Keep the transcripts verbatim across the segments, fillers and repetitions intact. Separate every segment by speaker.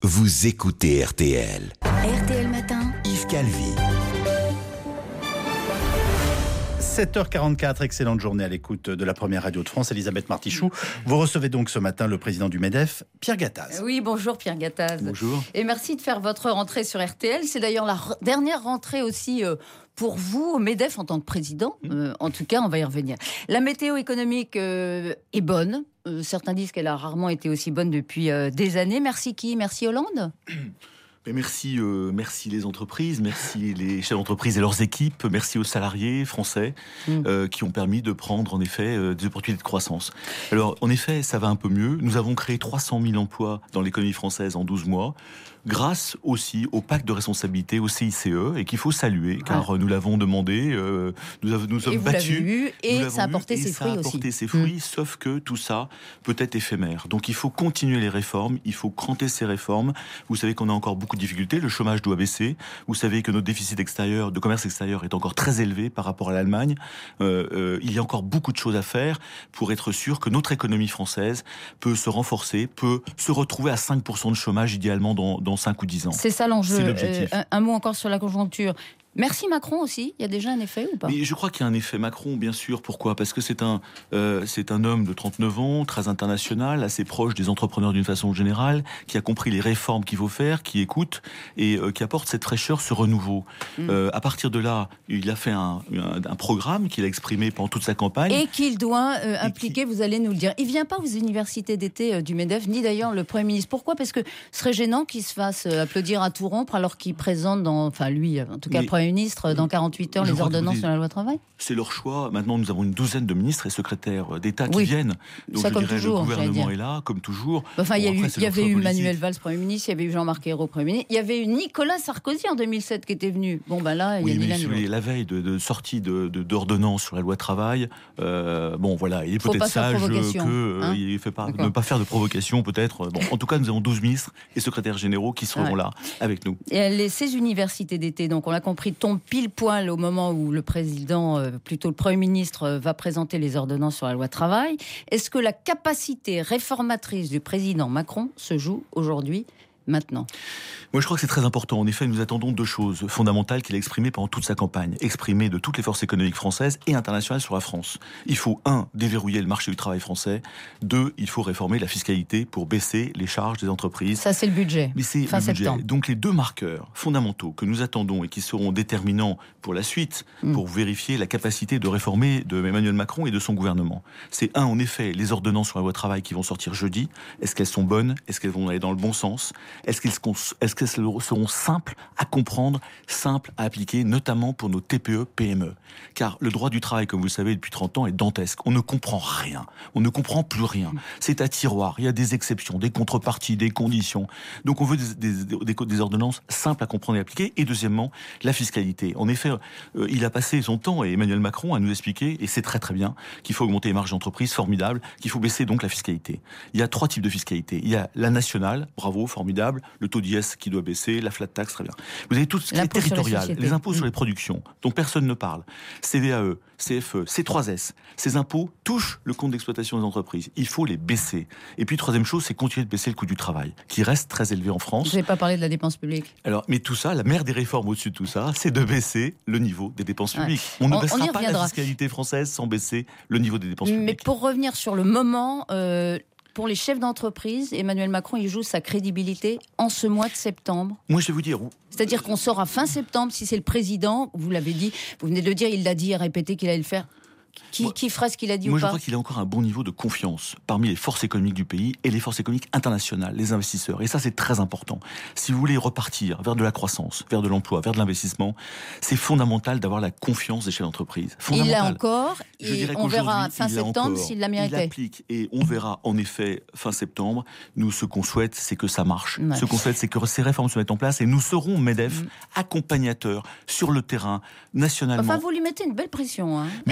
Speaker 1: vous écoutez R T L.
Speaker 2: R T L Matin,
Speaker 1: Yves Calvi.
Speaker 3: sept heures quarante-quatre, excellente journée à l'écoute de la première radio de France. Elisabeth Martichoux, vous recevez donc ce matin le président du MEDEF, Pierre Gattaz.
Speaker 4: Oui, bonjour Pierre Gattaz.
Speaker 3: Bonjour.
Speaker 4: Et merci de faire votre rentrée sur R T L. C'est d'ailleurs la re- dernière rentrée aussi euh, pour vous au MEDEF en tant que président. Euh, en tout cas, on va y revenir. La météo économique euh, est bonne. Euh, certains disent qu'elle a rarement été aussi bonne depuis euh, des années. Merci qui ? Merci Hollande ?
Speaker 5: Mais merci, euh, merci les entreprises, merci les chefs d'entreprise et leurs équipes, merci aux salariés français mmh. euh, qui ont permis de prendre en effet euh, des opportunités de croissance. Alors en effet, ça va un peu mieux. Nous avons créé trois cent mille emplois dans l'économie française en douze mois, grâce aussi au pacte de responsabilité, au C I C E, et qu'il faut saluer, car ouais. nous l'avons demandé, euh, nous, avons, nous sommes
Speaker 4: et vous
Speaker 5: battus.
Speaker 4: L'avez eu, et
Speaker 5: nous
Speaker 4: ça a porté ses fruits aussi.
Speaker 5: Ça a porté ses fruits, mmh. sauf que tout ça peut être éphémère. Donc il faut continuer les réformes, il faut cranter ces réformes. Vous savez qu'on a encore beaucoup de difficultés, le chômage doit baisser. Vous savez que notre déficit extérieur, de commerce extérieur est encore très élevé par rapport à l'Allemagne. Euh, euh, il y a encore beaucoup de choses à faire pour être sûr que notre économie française peut se renforcer, peut se retrouver à cinq pour cent de chômage idéalement dans, dans cinq ou dix ans.
Speaker 4: C'est ça l'enjeu.
Speaker 5: C'est l'objectif.
Speaker 4: Euh, un, un mot encore sur la conjoncture. Merci Macron aussi, il y a déjà un effet ou pas ?
Speaker 5: Mais je crois qu'il y a un effet Macron, bien sûr. Pourquoi ? Parce que c'est un, euh, c'est un homme de trente-neuf ans, très international, assez proche des entrepreneurs d'une façon générale, qui a compris les réformes qu'il faut faire, qui écoute et euh, qui apporte cette fraîcheur, ce renouveau. Mmh. Euh, à partir de là, il a fait un, un, un programme qu'il a exprimé pendant toute sa campagne.
Speaker 4: Et qu'il doit euh, impliquer, qui... vous allez nous le dire. Il ne vient pas aux universités d'été euh, du MEDEF, ni d'ailleurs le Premier ministre. Pourquoi ? Parce que ce serait gênant qu'il se fasse euh, applaudir à tout rompre alors qu'il présente, dans, enfin lui, en tout cas, Mais... Premier ministre, dans quarante-huit heures, je les ordonnances sur la loi travail.
Speaker 5: C'est leur choix. Maintenant, nous avons une douzaine de ministres et secrétaires d'État qui
Speaker 4: oui.
Speaker 5: viennent. Donc,
Speaker 4: ça,
Speaker 5: je
Speaker 4: comme
Speaker 5: dirais,
Speaker 4: toujours,
Speaker 5: le gouvernement est là, comme toujours.
Speaker 4: Enfin, il
Speaker 5: bon,
Speaker 4: y, y avait eu Manuel Valls, Premier ministre, il y avait eu Jean-Marc Ayrault, Premier ministre, il y avait eu Nicolas Sarkozy en deux mille sept qui était venu. Bon, ben là, il
Speaker 5: oui,
Speaker 4: y a ni l'un ni
Speaker 5: l'autre. La veille de, de sortie de, de, d'ordonnance sur la loi travail, euh, bon, voilà, il est
Speaker 4: Faut
Speaker 5: peut-être sage qu'il
Speaker 4: hein
Speaker 5: ne fait pas, ne pas faire de provocation, peut-être. Bon, en tout cas, nous avons douze ministres et secrétaires généraux qui seront ouais. là avec nous.
Speaker 4: Et les, ces universités d'été, donc on l'a compris, tombent pile poil au moment où le président, euh, plutôt le Premier ministre, euh, va présenter les ordonnances sur la loi travail. Est-ce que la capacité réformatrice du président Macron se joue aujourd'hui ? Maintenant.
Speaker 5: Moi, je crois que c'est très important. En effet, nous attendons deux choses fondamentales qu'il a exprimées pendant toute sa campagne, exprimées de toutes les forces économiques françaises et internationales sur la France. Il faut, un, déverrouiller le marché du travail français. Deux, il faut réformer la fiscalité pour baisser les charges des entreprises.
Speaker 4: Ça, c'est le budget.
Speaker 5: Mais c'est
Speaker 4: fin
Speaker 5: le budget.
Speaker 4: septembre.
Speaker 5: Donc, les deux marqueurs fondamentaux que nous attendons et qui seront déterminants pour la suite, mmh. pour vérifier la capacité de réformer de Emmanuel Macron et de son gouvernement. C'est, un, en effet, les ordonnances sur la loi travail qui vont sortir jeudi. Est-ce qu'elles sont bonnes ? Est-ce qu'elles vont aller dans le bon sens ? Est-ce qu'elles est-ce qu'elles seront simples à comprendre, simples à appliquer, notamment pour nos T P E, P M E ? Car le droit du travail, comme vous le savez, depuis trente ans, est dantesque. On ne comprend rien. On ne comprend plus rien. C'est à tiroir. Il y a des exceptions, des contreparties, des conditions. Donc on veut des, des, des, des ordonnances simples à comprendre et à appliquer. Et deuxièmement, la fiscalité. En effet, euh, il a passé son temps, et Emmanuel Macron, à nous expliquer, et c'est très très bien, qu'il faut augmenter les marges d'entreprise, formidable, qu'il faut baisser donc la fiscalité. Il y a trois types de fiscalité. Il y a la nationale, bravo, formidable, le taux d'I S qui doit baisser, la flat tax, très bien. Vous avez tout ce qui est territorial, les impôts mmh. sur les productions, dont personne ne parle. C V A E, C F E, C trois S, ces impôts touchent le compte d'exploitation des entreprises. Il faut les baisser. Et puis, troisième chose, c'est continuer de baisser le coût du travail, qui reste très élevé en France.
Speaker 4: Vous n'avez pas parlé de la dépense publique.
Speaker 5: Alors, mais tout ça, la mère des réformes au-dessus de tout ça, c'est de baisser le niveau des dépenses publiques. Ouais. On ne on, baissera on pas la fiscalité française sans baisser le niveau des dépenses publiques.
Speaker 4: Mais pour revenir sur le moment... Euh... Pour les chefs d'entreprise, Emmanuel Macron, il joue sa crédibilité en ce mois de septembre.
Speaker 5: Moi, je vais vous dire...
Speaker 4: C'est-à-dire qu'on sort à fin septembre, si c'est le président, vous l'avez dit, vous venez de le dire, il l'a dit et répété qu'il allait le faire. Qui, moi, qui fera ce qu'il a dit
Speaker 5: moi
Speaker 4: ou pas ?
Speaker 5: Moi, je crois qu'il a encore un bon niveau de confiance parmi les forces économiques du pays et les forces économiques internationales, les investisseurs. Et ça, c'est très important. Si vous voulez repartir vers de la croissance, vers de l'emploi, vers de l'investissement, c'est fondamental d'avoir la confiance des chefs d'entreprise.
Speaker 4: Il l'a encore, et on verra fin septembre s'il l'a mérité.
Speaker 5: Il applique, et on verra en effet fin septembre. Nous, ce qu'on souhaite, c'est que ça marche. Ouais. Ce qu'on souhaite, c'est que ces réformes se mettent en place et nous serons, MEDEF, mmh. accompagnateurs sur le terrain, nationalement.
Speaker 4: Enfin, vous lui mettez une belle pression. Hein.
Speaker 5: Mais
Speaker 4: euh,
Speaker 5: c'est comme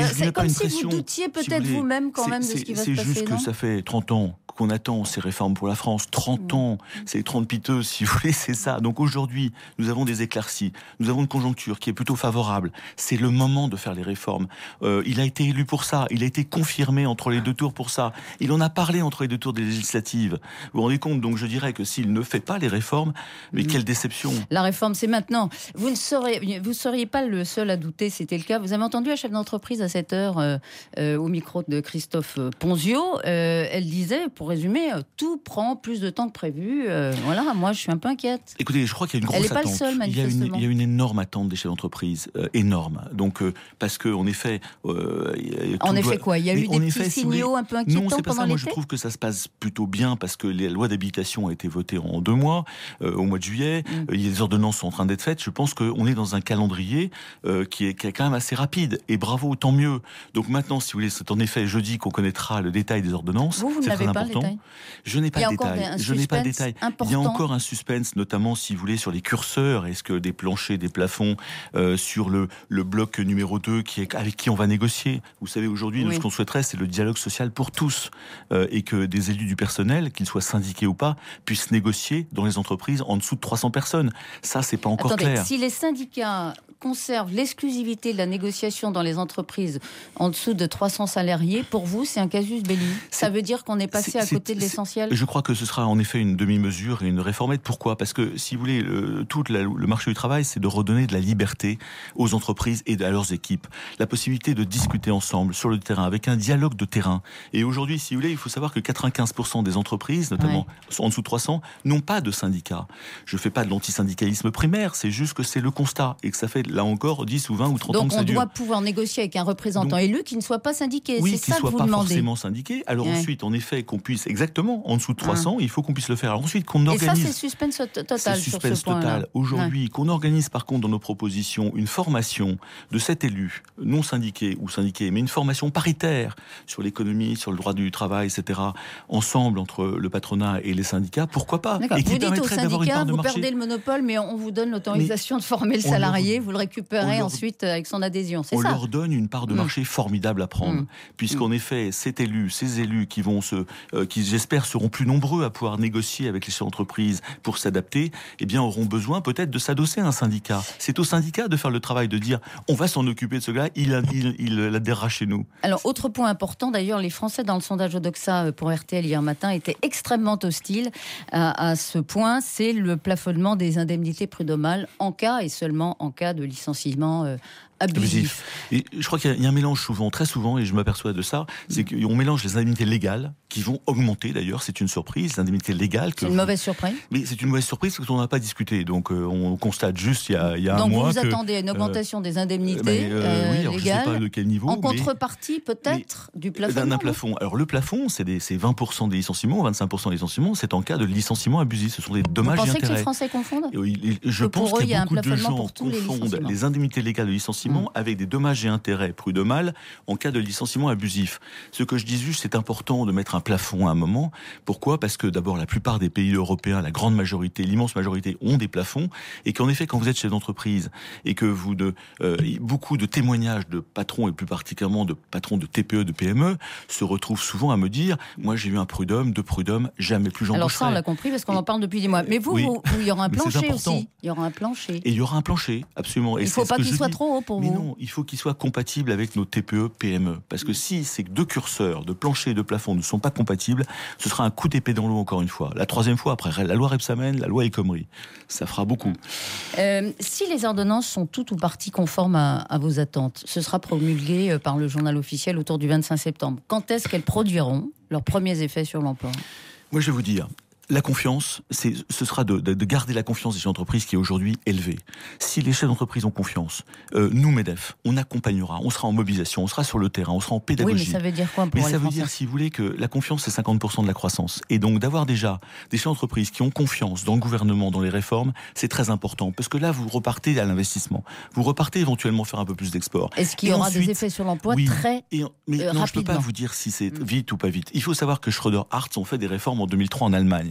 Speaker 4: Comme
Speaker 5: une
Speaker 4: si
Speaker 5: pression,
Speaker 4: vous doutiez peut-être
Speaker 5: si vous voulez.
Speaker 4: vous-même quand
Speaker 5: C'est-
Speaker 4: même de
Speaker 5: c'est-
Speaker 4: ce qui va se passer.
Speaker 5: C'est juste que
Speaker 4: non
Speaker 5: ça fait trente ans qu'on attend ces réformes pour la France. trente ans, c'est trente piteuses, si vous voulez, c'est ça. Donc aujourd'hui, nous avons des éclaircies, nous avons une conjoncture qui est plutôt favorable. C'est le moment de faire les réformes. Euh, il a été élu pour ça, il a été confirmé entre les deux tours pour ça. Il en a parlé entre les deux tours des législatives. Vous vous rendez compte? Donc je dirais que s'il ne fait pas les réformes, mais quelle déception.
Speaker 4: La réforme, c'est maintenant. Vous ne seriez, vous seriez pas le seul à douter, c'était le cas. Vous avez entendu la chef d'entreprise à cette heure euh, euh, au micro de Christophe Ponzio. Euh, elle disait, pour résumer, euh, tout prend plus de temps que prévu. Euh, voilà, moi je suis un peu inquiète.
Speaker 5: Écoutez, je crois qu'il y a une
Speaker 4: Elle
Speaker 5: grosse
Speaker 4: n'est pas le
Speaker 5: attente.
Speaker 4: seul,
Speaker 5: il, y a une,
Speaker 4: manifestement.
Speaker 5: il y a une énorme attente des chefs d'entreprise, euh, énorme. Donc, euh, parce que en effet, euh,
Speaker 4: En
Speaker 5: tout
Speaker 4: effet,
Speaker 5: doit-
Speaker 4: quoi, il y a
Speaker 5: Mais
Speaker 4: eu
Speaker 5: en
Speaker 4: des
Speaker 5: effet,
Speaker 4: petits
Speaker 5: si vous voulez-
Speaker 4: signaux un peu inquiétants
Speaker 5: Non, c'est pas
Speaker 4: pendant
Speaker 5: ça. Moi, je
Speaker 4: l'été.
Speaker 5: trouve que ça se passe plutôt bien parce que la loi d'habitation a été votée en deux mois, euh, au mois de juillet.
Speaker 4: Mm.
Speaker 5: Euh, les ordonnances sont en train d'être faites. Je pense qu'on est dans un calendrier euh, qui, est, qui est quand même assez rapide. Et bravo, tant mieux. Donc maintenant, si vous voulez, c'est en effet jeudi qu'on connaîtra le détail des ordonnances.
Speaker 4: Vous, vous
Speaker 5: C'est
Speaker 4: n'avez
Speaker 5: très
Speaker 4: pas le
Speaker 5: important.
Speaker 4: détail.
Speaker 5: Je n'ai
Speaker 4: Il
Speaker 5: pas
Speaker 4: y a
Speaker 5: de
Speaker 4: encore
Speaker 5: détails.
Speaker 4: un
Speaker 5: Je n'ai pas de
Speaker 4: suspense
Speaker 5: détails. Il y a
Speaker 4: important.
Speaker 5: encore un suspense, notamment si vous voulez sur les curseurs. Est-ce que des planchers, des plafonds euh, sur le, le bloc numéro deux qui est, avec qui on va négocier? Vous savez, aujourd'hui, nous,
Speaker 4: Oui.
Speaker 5: ce qu'on souhaiterait, c'est le dialogue social pour tous euh, et que des élus du personnel, qu'ils soient syndiqués ou pas, puissent négocier dans les entreprises en dessous de trois cents personnes. Ça, c'est pas encore
Speaker 4: Attendez,
Speaker 5: clair.
Speaker 4: si les syndicats conservent l'exclusivité de la négociation dans les entreprises en dessous de trois cents salariés, pour vous, c'est un casus belli. Ça
Speaker 5: C'est-
Speaker 4: veut dire qu'on est passé
Speaker 5: c'est-
Speaker 4: à
Speaker 5: c'est-
Speaker 4: côté de
Speaker 5: c'est-
Speaker 4: l'essentiel.
Speaker 5: Je crois que ce sera en effet une demi-mesure et une réformette. Pourquoi? Parce que, si vous voulez, le, tout la- le marché du travail, c'est de redonner de la liberté aux entreprises et à leurs équipes. La possibilité de discuter ensemble sur le terrain, avec un dialogue de terrain. Et aujourd'hui, si vous voulez, il faut savoir que quatre-vingt-quinze pour cent des entreprises, notamment en dessous de trois cents, n'ont pas de syndicat. Je ne fais pas de l'antisyndicalisme primaire, c'est juste que c'est le constat. Et que ça fait, là encore, dix ou vingt ou trente ans
Speaker 4: Donc
Speaker 5: que ça
Speaker 4: on
Speaker 5: dure.
Speaker 4: doit pouvoir négocier avec un représentant
Speaker 5: Donc-
Speaker 4: élu qui ne soit pas syndiqué.
Speaker 5: Oui,
Speaker 4: c'est
Speaker 5: qu'ils
Speaker 4: ça que
Speaker 5: soient
Speaker 4: vous
Speaker 5: pas
Speaker 4: demandez.
Speaker 5: forcément syndiqués. Alors
Speaker 4: Ouais.
Speaker 5: ensuite, en effet, qu'on puisse exactement en dessous de trois cents, il faut qu'on puisse le faire. Alors ensuite, qu'on
Speaker 4: Et ça,
Speaker 5: organise.
Speaker 4: c'est suspense to-
Speaker 5: C'est
Speaker 4: total sur
Speaker 5: suspense
Speaker 4: ce point-là.
Speaker 5: total. Aujourd'hui, qu'on organise par contre dans nos propositions une formation de cet élu, non syndiqué ou syndiqué, mais une formation paritaire sur l'économie, sur le droit du travail, et cetera, ensemble entre le patronat et les syndicats, pourquoi pas?
Speaker 4: D'accord.
Speaker 5: Et qui
Speaker 4: Vous dites aux
Speaker 5: permettrait d'avoir une
Speaker 4: syndicats,
Speaker 5: part de
Speaker 4: vous
Speaker 5: marché.
Speaker 4: perdez le monopole, mais on vous donne l'autorisation de former le
Speaker 5: on leur-
Speaker 4: salarié, vous le récupérez
Speaker 5: on leur-
Speaker 4: ensuite avec son adhésion. C'est
Speaker 5: On
Speaker 4: ça.
Speaker 5: leur donne une part de
Speaker 4: Mm.
Speaker 5: marché formidable à prendre,
Speaker 4: Mm.
Speaker 5: puisqu'en effet, cet élu, ces élus qui vont se, euh, qui j'espère seront plus nombreux à pouvoir négocier avec les chefs d'entreprise pour s'adapter, eh bien auront besoin peut-être de s'adosser à un syndicat. C'est au syndicat de faire le travail de dire, on va s'en occuper de ce gars, il, il, il adhérera chez nous.
Speaker 4: Alors, autre point important, d'ailleurs, les Français dans le sondage Odoxa pour R T L hier matin étaient extrêmement hostiles à, à ce point, c'est le plafonnement des indemnités prud'homales en cas et seulement en cas de licenciement euh, abusif.
Speaker 5: Et je crois qu'il y a- il y a un mélange souvent, très souvent, et je m'aperçois de ça, c'est qu'on mélange les indemnités légales, qui vont augmenter d'ailleurs, c'est une surprise, les indemnités légales. que
Speaker 4: C'est une
Speaker 5: vous-
Speaker 4: mauvaise surprise.
Speaker 5: Mais c'est une mauvaise surprise parce qu'on n'a pas discuté, donc euh, on constate juste il y a, il y a un
Speaker 4: Donc, vous
Speaker 5: mois
Speaker 4: vous
Speaker 5: que...
Speaker 4: attendez à une augmentation des indemnités
Speaker 5: mais, euh,
Speaker 4: euh,
Speaker 5: oui, alors je ne sais
Speaker 4: légales
Speaker 5: pas de quel niveau,
Speaker 4: en
Speaker 5: mais-
Speaker 4: contrepartie peut-être du
Speaker 5: d'un
Speaker 4: plafonnement.
Speaker 5: d'un
Speaker 4: non
Speaker 5: plafond. Alors le plafond, c'est des- c'est vingt pour cent des licenciements, vingt-cinq pour cent des licenciements, c'est en cas de licenciement abusif. Ce sont des
Speaker 4: Vous
Speaker 5: dommages et
Speaker 4: pensez que les
Speaker 5: intérêts.
Speaker 4: Français confondent
Speaker 5: Et oui, Je
Speaker 4: Que pour
Speaker 5: pense
Speaker 4: eux,
Speaker 5: qu'il
Speaker 4: il
Speaker 5: y
Speaker 4: y a
Speaker 5: a
Speaker 4: un
Speaker 5: beaucoup de
Speaker 4: plafonnement
Speaker 5: gens
Speaker 4: pour tous les
Speaker 5: confondent
Speaker 4: licenciements.
Speaker 5: les indemnités légales de licenciement
Speaker 4: Mmh.
Speaker 5: avec des dommages et intérêts prud'homales en cas de licenciement abusif. Ce que je dis juste, c'est important de mettre un plafond à un moment. Pourquoi? Parce que d'abord, la plupart des pays européens, la grande majorité, l'immense majorité, ont des plafonds, et qu'en effet, quand vous êtes chef d'entreprise et que vous de euh, beaucoup de témoignages de patrons et plus particulièrement de patrons de T P E, de P M E, se retrouvent souvent à me dire, moi j'ai eu un prud'homme, deux prud'hommes, jamais plus
Speaker 4: Alors ça, on
Speaker 5: j'embaucherai.
Speaker 4: l'a compris parce qu'on
Speaker 5: Et-
Speaker 4: en parle depuis des mois. Mais vous,
Speaker 5: Oui.
Speaker 4: vous- vous, il y aura un
Speaker 5: Mais c'est
Speaker 4: plancher
Speaker 5: important.
Speaker 4: aussi. Il y aura un plancher.
Speaker 5: Et il y aura un plancher, absolument. Et
Speaker 4: Il ne
Speaker 5: c'est
Speaker 4: faut
Speaker 5: ce
Speaker 4: pas
Speaker 5: que
Speaker 4: qu'il
Speaker 5: je
Speaker 4: soit
Speaker 5: dis.
Speaker 4: trop haut pour
Speaker 5: Mais
Speaker 4: vous.
Speaker 5: non, il faut qu'il soit compatible avec nos T P E, P M E. Parce que si ces deux curseurs de plancher et de plafond ne sont pas compatibles, ce sera un coup d'épée dans l'eau encore une fois. La troisième fois, après la loi Rebsamen, la loi El Khomri. Ça fera beaucoup.
Speaker 4: Euh, si les ordonnances sont toutes ou partie conformes à, à vos attentes, ce sera promulgué euh, par le journal officiel autour du vingt-cinq septembre. Quand est-ce qu'elles produiront leurs premiers effets sur l'emploi?
Speaker 5: Moi, je vais vous dire, la confiance, c'est, ce sera de, de, de garder la confiance des chefs d'entreprise qui est aujourd'hui élevée. Si les chefs d'entreprise ont confiance, euh, nous, MEDEF, on accompagnera, on sera en mobilisation, on sera sur le terrain, on sera en
Speaker 4: Oui,
Speaker 5: pédagogie.
Speaker 4: mais ça veut dire quoi pour
Speaker 5: Mais
Speaker 4: les
Speaker 5: ça veut
Speaker 4: Français?
Speaker 5: dire, si vous voulez, que la confiance, c'est cinquante pour cent de la croissance. Et donc, d'avoir déjà des chefs d'entreprise qui ont confiance dans le gouvernement, dans les réformes, c'est très important. Parce que là, vous repartez à l'investissement. Vous repartez éventuellement faire un peu plus d'export.
Speaker 4: Est-ce qu'il
Speaker 5: Et
Speaker 4: y aura
Speaker 5: ensuite,
Speaker 4: des effets sur l'emploi
Speaker 5: oui,
Speaker 4: très...
Speaker 5: et, mais
Speaker 4: euh,
Speaker 5: non, je peux pas
Speaker 4: rapidement.
Speaker 5: vous dire si c'est vite ou pas vite. Il faut savoir que Schröder-Hartz ont fait des réformes en deux mille trois en Allemagne.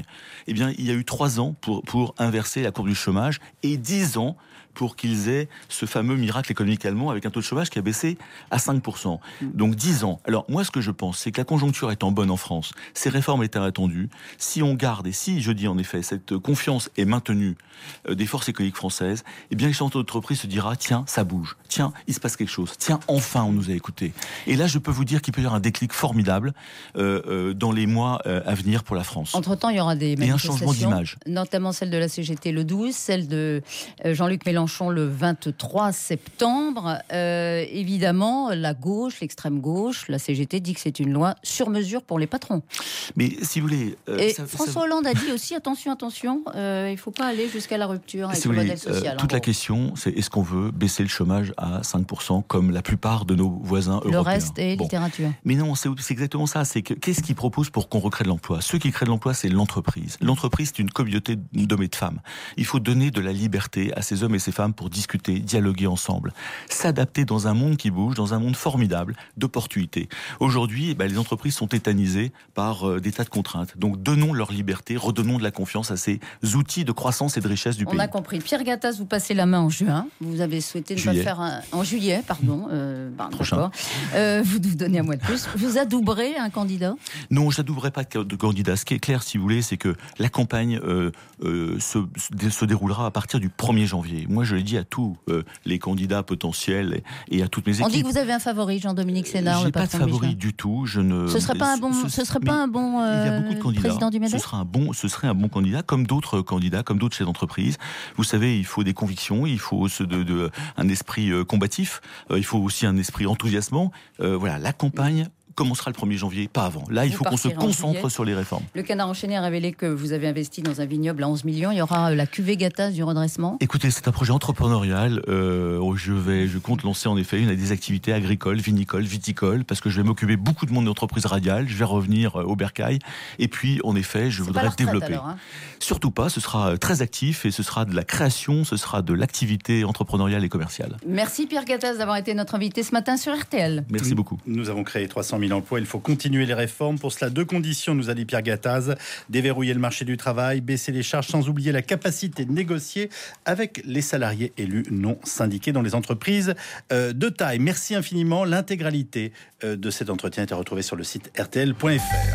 Speaker 5: Eh bien, il y a eu trois ans pour, pour inverser la courbe du chômage et dix ans pour qu'ils aient ce fameux miracle économique allemand avec un taux de chômage qui a baissé à cinq pour cent. Donc dix ans. Alors moi, ce que je pense, c'est que la conjoncture étant bonne en France, ces réformes étant attendues, si on garde, et si, je dis en effet, cette confiance est maintenue euh, des forces économiques françaises, eh bien, les chefs d'entreprise se dira, tiens, ça bouge, tiens, il se passe quelque chose, tiens, enfin, on nous a écoutés. Et là, je peux vous dire qu'il peut y avoir un déclic formidable euh, euh, dans les mois euh, à venir pour la France.
Speaker 4: Entre-temps, il y aura des
Speaker 5: et un changement d'image.
Speaker 4: Notamment celle de la C G T le douze, celle de euh, Jean-Luc Mélenchon le vingt-trois septembre. Euh, évidemment, la gauche, l'extrême gauche, la C G T dit que c'est une loi sur mesure pour les patrons.
Speaker 5: Mais si vous voulez...
Speaker 4: Euh, Et ça, François ça... Hollande a dit aussi, attention, attention, euh, il ne faut pas aller jusqu'à la rupture avec
Speaker 5: si
Speaker 4: le
Speaker 5: voulez,
Speaker 4: modèle social.
Speaker 5: Euh, toute la question, c'est est-ce qu'on veut baisser le chômage à cinq pour cent comme la plupart de nos voisins européens?
Speaker 4: Le reste est bon. Littérature.
Speaker 5: Mais non, c'est, c'est exactement ça. C'est que, qu'est-ce qu'ils proposent pour qu'on recrée de l'emploi? Ceux qui créent de l'emploi, c'est l'entreprise. L'entreprise, c'est une communauté d'hommes et de femmes. Il faut donner de la liberté à ces hommes et ces femmes pour discuter, dialoguer ensemble, s'adapter dans un monde qui bouge, dans un monde formidable d'opportunités. Aujourd'hui, eh ben, les entreprises sont tétanisées par euh, des tas de contraintes. Donc donnons leur liberté, redonnons de la confiance à ces outils de croissance et de richesse du
Speaker 4: On
Speaker 5: pays.
Speaker 4: On a compris. Pierre Gattaz, vous passez la main en juin. Vous avez souhaité ne
Speaker 5: juillet.
Speaker 4: pas faire un... En juillet, pardon. Euh, bah,
Speaker 5: Prochain.
Speaker 4: Euh, vous nous donnez un mois de plus. Vous adouberez un candidat?
Speaker 5: Non, je n'adouberai pas de candidat. Ce qui est clair, si vous voulez, c'est que la campagne euh, euh, se, se déroulera à partir du premier janvier. Moi, je l'ai dit à tous euh, les candidats potentiels et, et à toutes mes équipes.
Speaker 4: On dit que vous avez un favori, Jean-Dominique Sénard.
Speaker 5: J'ai pas de favori du tout. Je ne.
Speaker 4: Ce serait pas un bon. Ce, ce serait pas un bon. Euh,
Speaker 5: il y a beaucoup de candidats.
Speaker 4: Président du MEDEF.
Speaker 5: Ce sera un bon. Ce serait un bon candidat, comme d'autres candidats, comme d'autres chefs d'entreprise. Vous savez, il faut des convictions, il faut ce de, de un esprit euh, combatif, euh, il faut aussi un esprit enthousiasmant. Euh, voilà, la campagne commencera le premier janvier, pas avant. Là, il
Speaker 4: vous
Speaker 5: faut qu'on se concentre sur les réformes.
Speaker 4: Le Canard enchaîné a révélé que vous avez investi dans un vignoble à onze millions. Il y aura la cuvée Gattaz du redressement.
Speaker 5: Écoutez, c'est un projet entrepreneurial. Euh, je vais, je compte lancer en effet une des activités agricoles, vinicoles, viticoles, parce que je vais m'occuper beaucoup de mon entreprise radiale. Je vais revenir au bercail. Et puis, en effet, je
Speaker 4: c'est
Speaker 5: voudrais
Speaker 4: pas la retraite,
Speaker 5: développer.
Speaker 4: Alors, hein.
Speaker 5: Surtout pas. Ce sera très actif et ce sera de la création, ce sera de l'activité entrepreneuriale et commerciale.
Speaker 4: Merci Pierre Gattaz d'avoir été notre invité ce matin sur R T L.
Speaker 5: Merci beaucoup.
Speaker 3: Nous avons créé trois cent mille emplois. Il faut continuer les réformes. Pour cela, deux conditions, nous a dit Pierre Gattaz. Déverrouiller le marché du travail, baisser les charges sans oublier la capacité de négocier avec les salariés élus non syndiqués dans les entreprises euh, de taille. Merci infiniment. L'intégralité euh, de cet entretien est à retrouver sur le site R T L point F R.